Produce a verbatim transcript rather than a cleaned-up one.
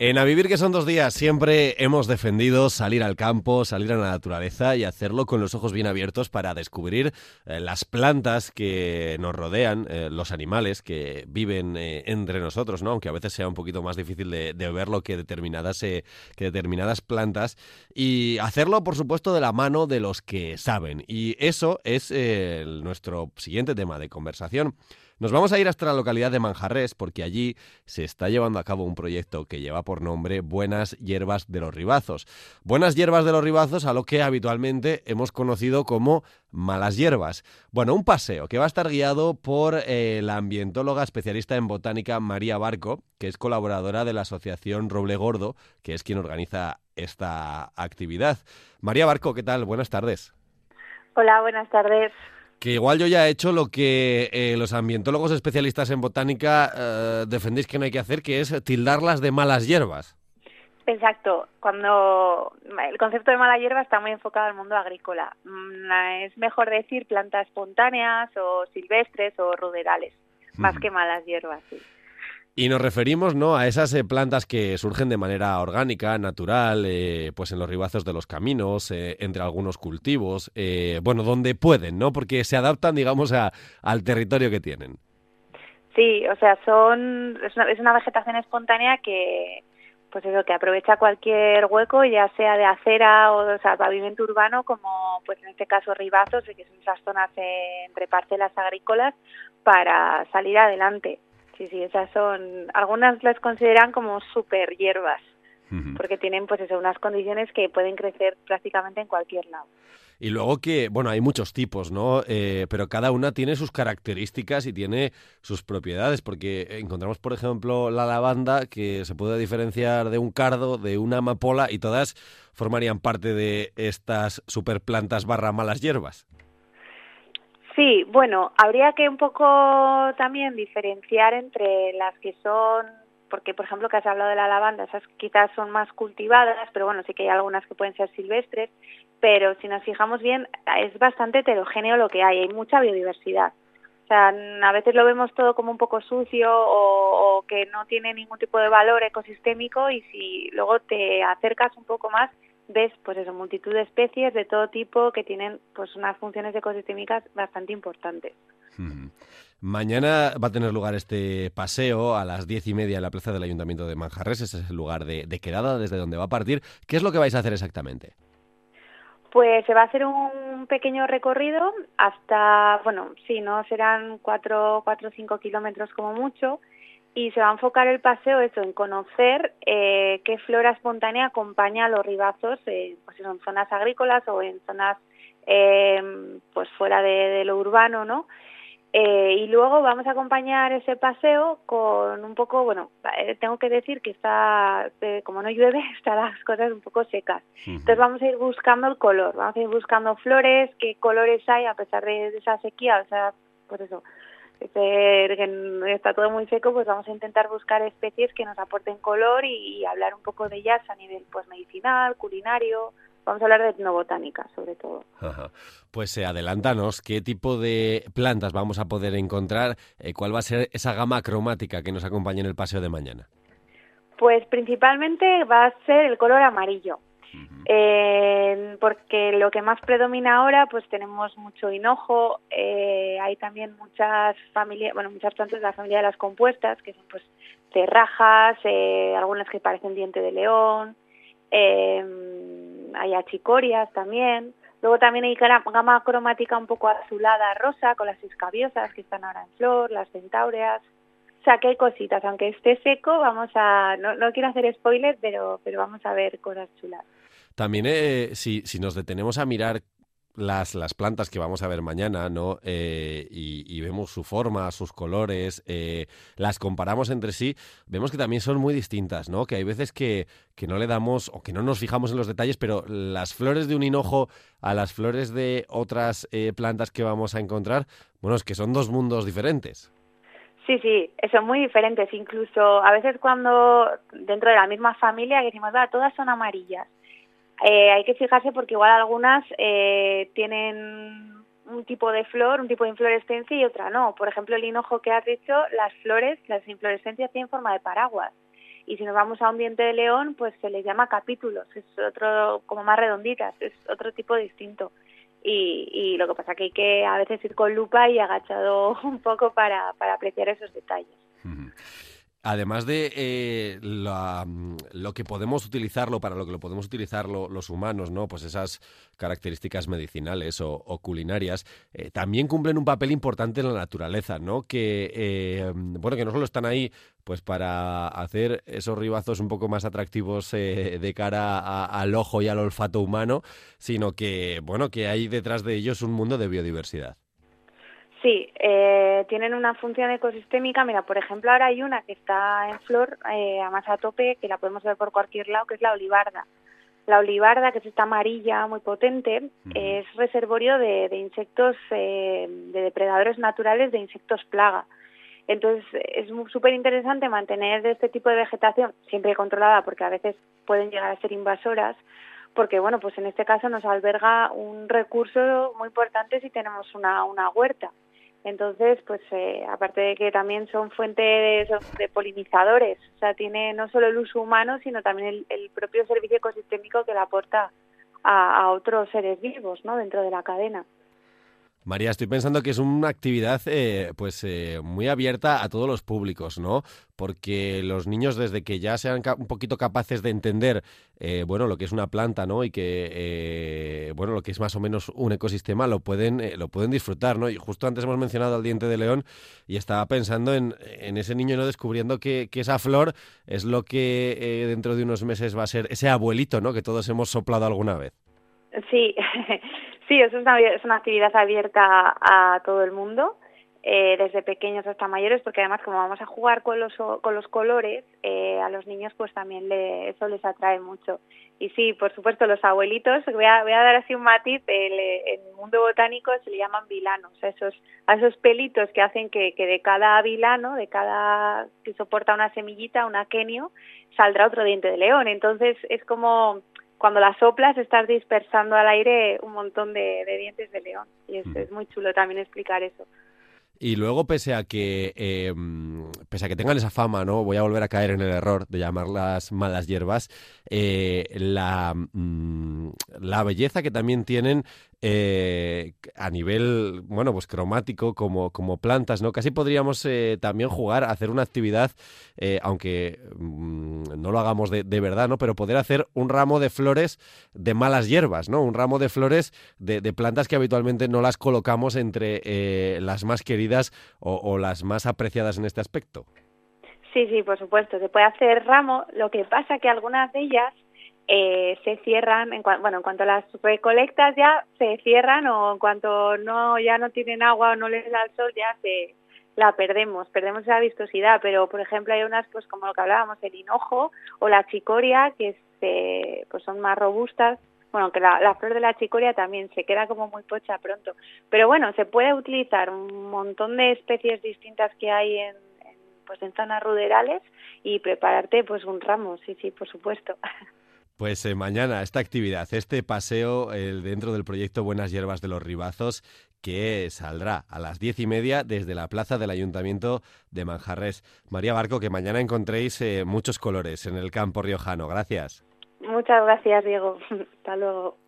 En A Vivir, que son dos días, siempre hemos defendido salir al campo, salir a la naturaleza y hacerlo con los ojos bien abiertos para descubrir eh, las plantas que nos rodean, eh, los animales que viven eh, entre nosotros, ¿no? Aunque a veces sea un poquito más difícil de, de verlo que determinadas, eh, que determinadas plantas. Y hacerlo, por supuesto, de la mano de los que saben. Y eso es eh, nuestro siguiente tema de conversación. Nos vamos a ir hasta la localidad de Manjarrés porque allí se está llevando a cabo un proyecto que lleva por nombre Buenas Hierbas de los Ribazos. Buenas Hierbas de los Ribazos, a lo que habitualmente hemos conocido como Malas Hierbas. Bueno, un paseo que va a estar guiado por eh, la ambientóloga especialista en botánica María Barco, que es colaboradora de la asociación Roble Gordo, que es quien organiza esta actividad. María Barco, ¿qué tal? Buenas tardes. Hola, buenas tardes. Que igual yo ya he hecho lo que eh, los ambientólogos especialistas en botánica eh, defendéis que no hay que hacer, que es tildarlas de malas hierbas. Exacto. Cuando el concepto de mala hierba está muy enfocado al mundo agrícola. Es mejor decir plantas espontáneas o silvestres o ruderales, mm. más que malas hierbas, sí. Y nos referimos, ¿no?, a esas eh, plantas que surgen de manera orgánica, natural, eh, pues en los ribazos de los caminos, eh, entre algunos cultivos, eh, bueno, donde pueden, ¿no? Porque se adaptan, digamos, a, al territorio que tienen. Sí, o sea, son es una, es una vegetación espontánea que, pues eso, que aprovecha cualquier hueco, ya sea de acera o, o sea, pavimento urbano, como, pues en este caso, ribazos, que son esas zonas eh, entre parcelas agrícolas, para salir adelante. Sí, sí, esas son, algunas las consideran como super hierbas, uh-huh. porque tienen pues eso, unas condiciones que pueden crecer prácticamente en cualquier lado. Y luego que, bueno, hay muchos tipos, ¿no? Eh, pero cada una tiene sus características y tiene sus propiedades, porque encontramos, por ejemplo, la lavanda, que se puede diferenciar de un cardo, de una amapola, y todas formarían parte de estas superplantas barra malas hierbas. Sí, bueno, habría que un poco también diferenciar entre las que son, porque por ejemplo que has hablado de la lavanda, esas quizás son más cultivadas, pero bueno, sí que hay algunas que pueden ser silvestres, pero si nos fijamos bien, es bastante heterogéneo lo que hay, hay mucha biodiversidad. O sea, a veces lo vemos todo como un poco sucio o, o que no tiene ningún tipo de valor ecosistémico, y si luego te acercas un poco más, ves pues eso, multitud de especies de todo tipo que tienen pues unas funciones ecosistémicas bastante importantes. Uh-huh. Mañana va a tener lugar este paseo a las diez y media en la plaza del Ayuntamiento de Manjarrés. Ese es el lugar de, de quedada desde donde va a partir. ¿Qué es lo que vais a hacer exactamente? Pues se va a hacer un pequeño recorrido hasta, bueno, sí, no serán cuatro, cuatro o cinco kilómetros como mucho, y se va a enfocar el paseo eso en conocer eh, qué flora espontánea acompaña a los ribazos, eh, pues en zonas agrícolas o en zonas eh, pues fuera de, de lo urbano, ¿no? Eh, y luego vamos a acompañar ese paseo con un poco, bueno, eh, tengo que decir que está, eh, como no llueve, están las cosas un poco secas. Uh-huh. Entonces vamos a ir buscando el color, vamos a ir buscando flores, qué colores hay a pesar de, de esa sequía, o sea, pues eso, que está todo muy seco, pues vamos a intentar buscar especies que nos aporten color y, y hablar un poco de ellas a nivel pues medicinal, culinario. Vamos a hablar de etnobotánica, sobre todo. Ajá. Pues eh, adelántanos, ¿qué tipo de plantas vamos a poder encontrar? Eh, ¿Cuál va a ser esa gama cromática que nos acompañe en el paseo de mañana? Pues principalmente va a ser el color amarillo. Uh-huh. Eh, porque lo que más predomina ahora, pues tenemos mucho hinojo, eh, hay también muchas familias, bueno, muchas plantas de la familia de las compuestas, que son pues cerrajas, eh, algunas que parecen diente de león, eh, hay achicorias también. Luego también hay gama cromática un poco azulada rosa, con las escabiosas que están ahora en flor, las centáureas. O sea, que hay cositas, aunque esté seco, vamos a, no, no quiero hacer spoiler, pero, pero vamos a ver cosas chulas. También, eh, si, si nos detenemos a mirar las, las plantas que vamos a ver mañana, ¿no? Eh, y, y vemos su forma, sus colores, eh, las comparamos entre sí, vemos que también son muy distintas, ¿no? Que hay veces que, que no le damos o que no nos fijamos en los detalles, pero las flores de un hinojo a las flores de otras eh, plantas que vamos a encontrar, bueno, es que son dos mundos diferentes. Sí, sí, son muy diferentes. Incluso a veces cuando dentro de la misma familia que decimos, va, todas son amarillas. Eh, hay que fijarse porque igual algunas eh, tienen un tipo de flor, un tipo de inflorescencia y otra no. Por ejemplo, el hinojo que has dicho, las flores, las inflorescencias tienen forma de paraguas. Y si nos vamos a un diente de león, pues se les llama capítulos, es otro, como más redonditas, es otro tipo distinto. Y, y lo que pasa que hay que a veces ir con lupa y agachado un poco para, para apreciar esos detalles. Además de eh, la, lo que podemos utilizarlo, para lo que lo podemos utilizar lo, los humanos, ¿no? Pues esas características medicinales o, o culinarias, eh, también cumplen un papel importante en la naturaleza, ¿no? Que, eh, bueno, que no solo están ahí pues para hacer esos ribazos un poco más atractivos eh, de cara a, al ojo y al olfato humano, sino que, bueno, que hay detrás de ellos un mundo de biodiversidad. Sí, eh, tienen una función ecosistémica. Mira, por ejemplo, ahora hay una que está en flor, eh, además a tope, que la podemos ver por cualquier lado, que es la olivarda. La olivarda, que es esta amarilla muy potente, uh-huh. es reservorio de, de insectos, eh, de depredadores naturales de insectos plaga. Entonces, es súper interesante mantener este tipo de vegetación, siempre controlada, porque a veces pueden llegar a ser invasoras, porque, bueno, pues en este caso nos alberga un recurso muy importante si tenemos una, una huerta. Entonces, pues eh, aparte de que también son fuente de, de polinizadores, o sea, tiene no solo el uso humano, sino también el, el propio servicio ecosistémico que le aporta a, a otros seres vivos, ¿no?, dentro de la cadena. María, estoy pensando que es una actividad eh, pues eh, muy abierta a todos los públicos, ¿no? Porque los niños, desde que ya sean ca- un poquito capaces de entender eh, bueno, lo que es una planta, ¿no? Y que eh, bueno, lo que es más o menos un ecosistema, lo pueden eh, lo pueden disfrutar, ¿no? Y justo antes hemos mencionado al diente de león y estaba pensando en, en ese niño, ¿no?, descubriendo que, que esa flor es lo que eh, dentro de unos meses va a ser ese abuelito, ¿no?, que todos hemos soplado alguna vez. Sí. Sí, eso es una, es una actividad abierta a todo el mundo, eh, desde pequeños hasta mayores, porque además como vamos a jugar con los con los colores, eh, a los niños pues también le, eso les atrae mucho. Y sí, por supuesto, los abuelitos, voy a, voy a dar así un matiz, el, en el mundo botánico se le llaman vilanos, a esos, a esos pelitos que hacen que, que de cada vilano, de cada que soporta una semillita, un aquenio, saldrá otro diente de león. Entonces es como... cuando las soplas estás dispersando al aire un montón de, de dientes de león y es, es muy chulo también explicar eso. Y luego, pese a que eh, pese a que tengan esa fama, ¿no?, voy a volver a caer en el error de llamarlas malas hierbas, eh, la, mm, la belleza que también tienen eh, a nivel, bueno, pues cromático, como, como plantas, ¿no? Casi podríamos eh, también jugar a hacer una actividad, eh, aunque mm, no lo hagamos de, de verdad, ¿no?, pero poder hacer un ramo de flores de malas hierbas, ¿no? Un ramo de flores de, de plantas que habitualmente no las colocamos entre eh, las más queridas O, o las más apreciadas en este aspecto. Sí, sí, por supuesto, se puede hacer ramo, lo que pasa que algunas de ellas eh, se cierran, en cua- bueno, en cuanto las recolectas ya se cierran, o en cuanto no ya no tienen agua o no les da el sol ya se la perdemos, perdemos esa vistosidad, pero por ejemplo hay unas pues como lo que hablábamos, el hinojo o la chicoria, que es, eh, pues son más robustas. Bueno, que la, la flor de la chicoria también se queda como muy pocha pronto. Pero bueno, se puede utilizar un montón de especies distintas que hay en, en, pues en zonas rurales y prepararte pues un ramo, sí, sí, por supuesto. Pues eh, mañana esta actividad, este paseo el, dentro del proyecto Buenas Hierbas de los Ribazos, que saldrá a las diez y media desde la plaza del Ayuntamiento de Manjarres. María Barco, que mañana encontréis eh, muchos colores en el campo riojano. Gracias. Muchas gracias, Diego. Hasta luego.